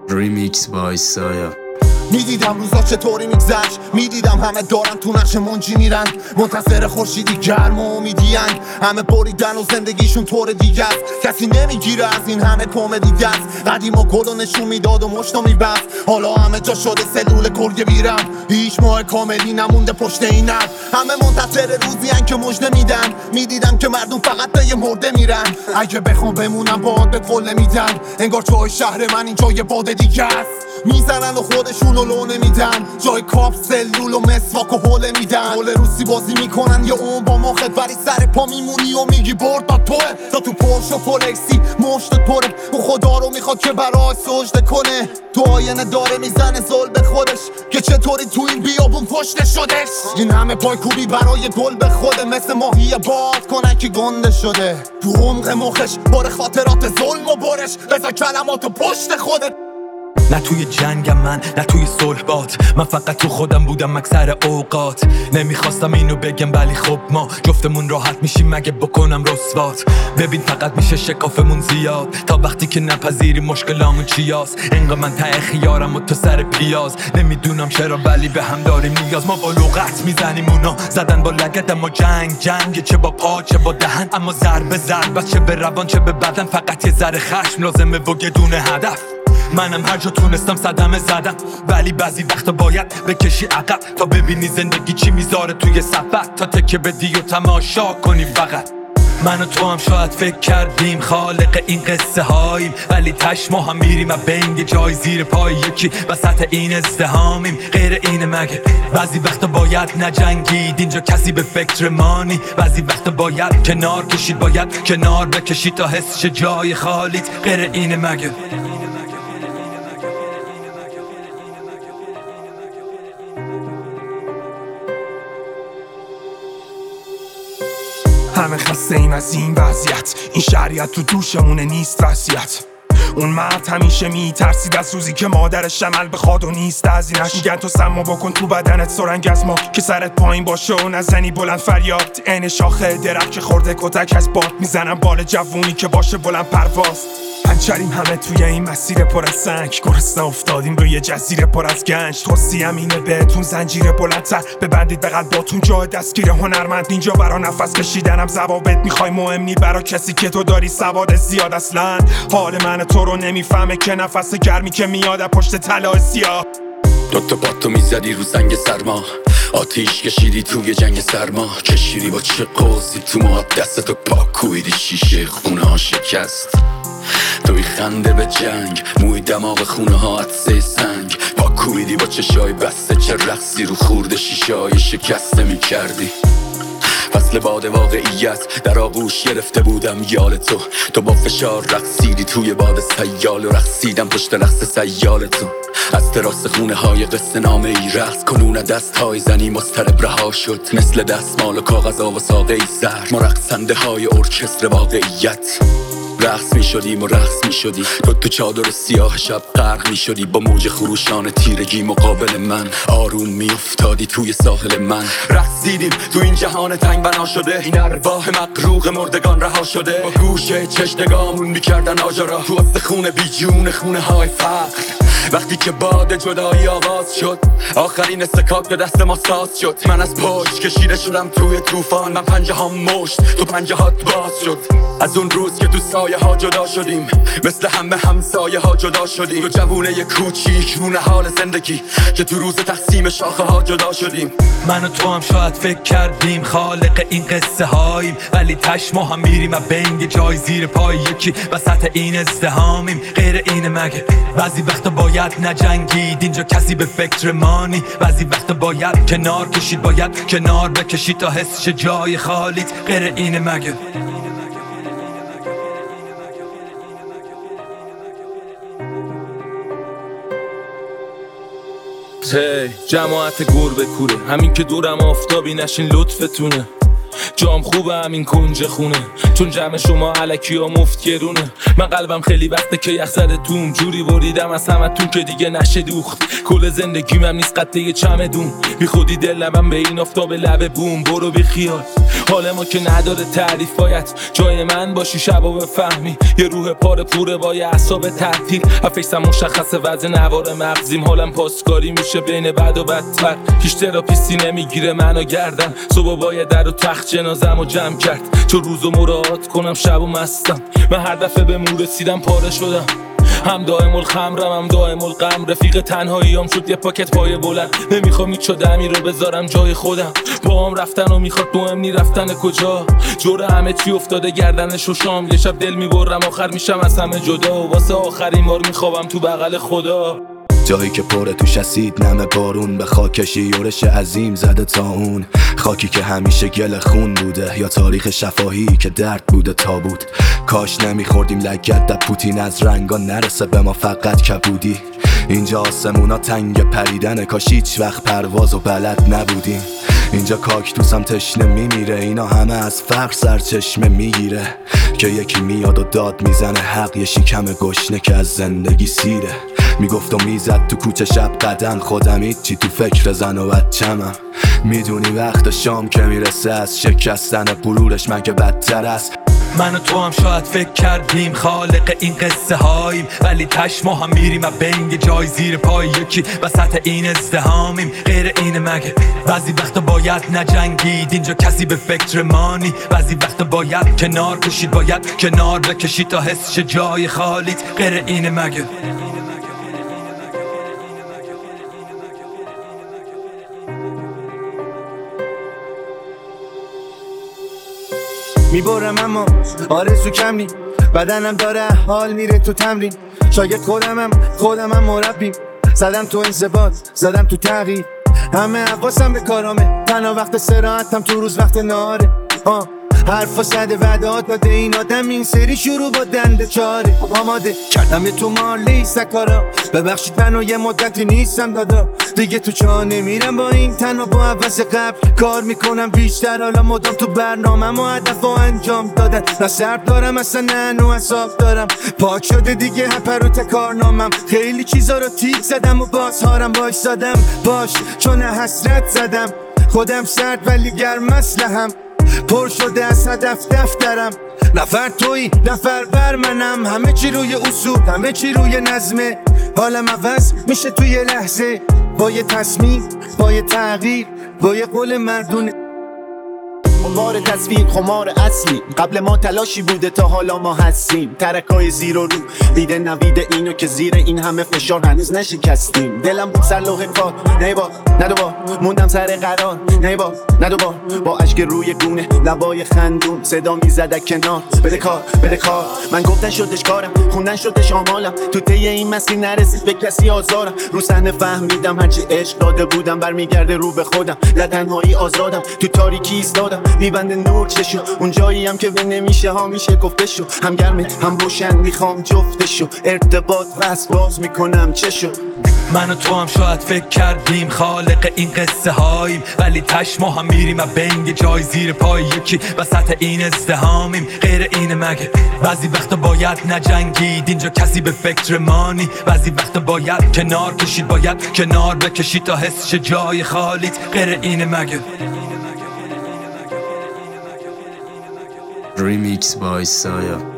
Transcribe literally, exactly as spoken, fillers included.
ریمیکس بای سایا. میدیدم روزا چطوری میگذشت، میدیدم همه دارن تو نقش منجی میرن، منتظر خورشیدی گرم و امیدین. همه بریدن و زندگیشون طور دیگه است، کسی نمیگیره از این همه کمدی دست. قدیما گلو نشون میداد و مشتو میبست، حالا همه جا شده سلول گرگه بیرم. هیچ ماه کاملی نمونده پشت این اب، همه منتظر روزی هن که مژده میدن. میدیدم که مردم فقط به یه مرده میرن، اگه بخوام بمونم باد به قله میدن. انگار جای شهر من اینجا یه باد دیگه است، میزنن و خودشونو لو نمیدن. جای کاپ سلول و مسواک و حوله میدن. حوله روسی بازی میکنن یه اون با ماخت، ولی سر پا میمونی و میگی برد تا توه. تا تو پرش و فولکسی مشتت پره، او خدا رو میخواد که برای سجده کنه. تو آینه داره میزنه زل به خودش که چطوری تو این بیابون پشت شدش. این همه پایکوبی برای گل به خوده، مثل ماهی باد کنن که گنده شده. تو عمق مخش بار خاطرات ظلم و برش، بذار کلماتو پشت خودت. نه توی جنگم من، نه توی صلح باد، من فقط تو خودم بودم اکثر اوقات. نمیخواستم اینو بگم ولی خب ما جفتمون راحت میشیم مگه بکنم رسوات. ببین فقط میشه شکافمون زیاد، تا وقتی که نپذیری مشکلامون چیاست. انقدر من ته خیارم و تو سر پیاز، نمیدونم چرا ولی به هم داریم نیاز. ما با لغت میزنیم اونا زدن با لگد، اما جنگ جنگ چه با پا چه با دهن. اما ضربه ضربه چه به روان چه به بدن، فقط یه ذره خشم لازمه و یه دونه هدف. منم هر جا تونستم صدمه زدم، ولی بعضی وقتا باید بکشی عقب تا ببینی زندگی چی میذاره توی سفر. تا تکه بدی و تماشا کنی فقط. من و تو هم شاید فکر کردیم خالق این قصه هاییم، ولی تش ما هم میریم و بین یه جای زیر پای یکی وسط این ازدهامیم. غیر اینه مگه؟ بعضی وقتا باید نجنگید اینجا کسی به فکر مانی. بعضی وقتا باید کنار کشید، باید کنار بکشید تا حس شه جای خالیت. غیر اینه مگه؟ همه خسته ایم از این وضعیت، این شریعت تو دوشمونه نیست وصیت. اون مرد همیشه میترسید از روزی که مادرش عمل بخواد و نیست هزینه‌اش. میگن تو سما بکن تو بدنت سرنگ از ما، که سرت پایین باشه و نزنی بلند فریاد. عین شاخه درخت که خورده کتک از باد، میزنم بال جوونی که باشه بلند پرواز. پنچریم همه توی این مسیر پر از سنگ، گرسنه افتادیم روی جزیره پر از گنج. توصیم اینه بهتون زنجیر بلندتر ببندید به قلباتون، جای دستگیر هنرمند اینجا برا نفس کشیدنم ضوابط میخوای مهم نی برا کسی که تو داری سواد زیاد. اصلا حال من تو رو نمیفهمه که نفس گرمی که میاد پشت طلای سیاه. دوتا پاتو میزدی رو سنگ سرما، آتیش کشیدی توی جنگ سرما. کشیدی با چه قوزی تو ما، دستتو پاک کویدی شیشه خونه ها شکست. توی خنده به جنگ، موی دماغ خونه ها عطسه سنگ. پا کویدی با چشای بسته، چه رقصی رو خورده شیشای شکسته می کردی. فصل باد واقعیت در آغوش گرفته بودم یال تو. تو با فشار رقصیدی توی باد سیال و رقصیدم پشت رقص سیال تو. از تراس خونه های قصه نامه ای رقص کنون دست های زنی مضطرب رها شد، مثل دستمال و کاغذ و ساقه ای زرد. ما رقصنده های ارکستر واقعیت رقص می شدیم و رقص می شدی. تو تو چادر سیاه شب غرق می شدی، با موج خروشان تیرگی مقابل من. آروم می افتادی توی ساحل من. رقصیدیم تو این جهان تنگ بنا شده، این ارواح مغروق مردگان رها شده. با گوشه چشنگامون می کردن آجارا تو استخونه بی جون خونه های فقر. وقتی که باد جدایی آواز شد، آخرین استکاک به دست ما ساز شد. من از پشت کشیده شدم توی طوفان، من پنجه ها مشت تو پنجه هات باز شد. از اون روز که تو سایه ها جدا شدیم، مثل همه همسایه ها جدا شدیم. تو جوونه ی کوچیک مونه حال زندگی که تو روز تقسیم شاخه ها جدا شدیم. من و تو هم شاید فکر کردیم خالق این قصه هاییم، ولی تش ما هم میریم و بین یه جای زیر پای یکی وسط این ازدهامیم. غیر اینه مگه؟ بعضی وقتا باید نجنگید اینجا کسی به فکر مانی. بعضی وقتا باید کنار کشید، باید کنار بکشید تا حس شه جای خالیت. غیر اینه مگه؟ هی جماعت گربه کوره، همین که دورم آفتابی نشین لطفتونه. جام خوبه همین کنج خونه، چون جمع شما علکی ها مفت گرونه. من قلبم خیلی وقته که یخ زده توم، جوری بریدم از همتون که دیگه نشه دوخت. کل زندگیم هم نیست قطعه چمدون، بی خودی دلم به این آفتاب لب بوم. برو بی خیال، حال ما که نداره تعریف، باید جای من باشی شبا بفهمی. یه روح پاره پوره با یه اعصاب تعطیل، افیسم مشخصه وزن نوار مغزیم. حالم پاسکاری میشه بین بد و بدتر، هیچ تراپیستی نمیگیره منو گردن. صبح باید در و تخت جنازم و جمع کرد، چون روزو مراعات کنم شب و مستم. من هر دفعه به مور رسیدم پاره شدم، هم دائم الخمرم هم دائم الغم. رفیق تنهاییام شد یه پاکت پای بلند، نمیخوام هیچ دمی رو بذارم جای خودم. با هم رفتن و میخواد مهم نی رفتن کجا، جور همه چی افتاده گردنش و شام. یه شب دل میبرم آخر میشم از همه جدا، و واسه آخرین بار میخوابم تو بغل خدا. جایی که پره توش اسید نم بارون، به خاکش یورش عظیم زده تا اون. خاکی که همیشه گل خون بوده، یا تاریخ شفاهی که درد بوده تابوت. کاش نمیخوردیم لگد در پوتین، از رنگا نرسه به ما فقط کبودی. اینجا آسمونا تنگ پریدنه، کاش هیچ وقت پرواز و بلد نبودیم. اینجا کاکتوسم تشنه میمیره، اینا همه از فقر سرچشمه میگیره. که یکی میاد و داد میزنه حق، یه شکم گشنه که از زندگی سیره. میگفت و میزد تو کوچه شب قدم، خودم هیچی تو فکر زن و بچمم. میدونی وقت شام که میرسه، از شکستن غرورش مگه بدتر است. من و تو هم شاید فکر کردیم خالق این قصه هاییم، ولی تش ما هم میریم و بینگ جای زیر پای یکی وسط این ازدهامیم. غیر اینه مگه؟ بعضی وقتا باید نجنگید، اینجا کسی به فکر مانی. بعضی وقتا باید کنار کشید، باید کنار بکشید تا حس شه جای خالیت. غیر اینه مگه؟ میبرم اما آرزو کم نی، بدنم داره حال میره تو تمرین. شاید خودمم خودمم مربیم، زدم تو انضباط زدم تو تغییر. همه حواسم به کارامه، تنها وقت سراحتم تو روز وقت نهاره. آه حرفا زده وعدات داده این آدم، این سری شروع با دنده چاره. آماده کردم یه تو مالی سکارا، ببخشید منو یه مدتی نیستم دادا. دیگه تو چا نمیرم با این تنها، با عوض قبل کار میکنم بیشتر. حالا مدام تو برنامه و هدف و انجام دادن، نه سرب دارم اصلا نه نو حساب دارم. پاک شده دیگه هپروت کارنامم، خیلی چیزا رو تیک زدم و باز هارم وایسادم. باش چون حسرت زدم، خودم سرد ولی گرم اسلحه‌ام، پر شده از هدف دفترم. نفر توی نفر بر منم، همه چی روی اصول همه چی روی نظمه. حالم عوض میشه توی لحظه، با یه تصمیم با یه تغییر با یه قول مردونه. خمار تصویر خمار اصلی، قبل ما تلاشی بوده تا حالا ما هستیم. ترکای زیر و رو دیده نویده اینو که زیر این همه فشار هنوز نشکستیم. دلم بود سر لوح کار، نه با نه دوبار موندم سر قرار. نه با نه دوبار با اشک روی گونه لبای خندون صدا میزد کنار. بده کار بده کار، من گفتن شدش کارم، خوندن شدش آمالم. تو طی این مسیر نرسید به کسی آزارم. رو صحنه فهمیدم هرچی عشق داده بودم برمیگرده رو به خودم. لتنهایی آزادم، تو تاریکی ایستادم میبنده نور چشو. اون جایی هم که به نمیشه ها میشه گفتشو. هم گرمه هم روشن میخوام جفتشو، ارتباط وصل باز میکنم چشو. من و تو هم شاید فکر کردیم خالق این قصه هاییم، ولی تش ما هم میریم و بینگ جای زیر پای یکی وسط این ازدهامیم. غیر اینه مگه؟ بعضی وقتا باید نجنگید، اینجا کسی به فکر مانی. بعضی وقتا باید کنار کشید، باید کنار بکشید تا حس شه جای خالیت. غیر اینه مگه؟ Remix by Saya.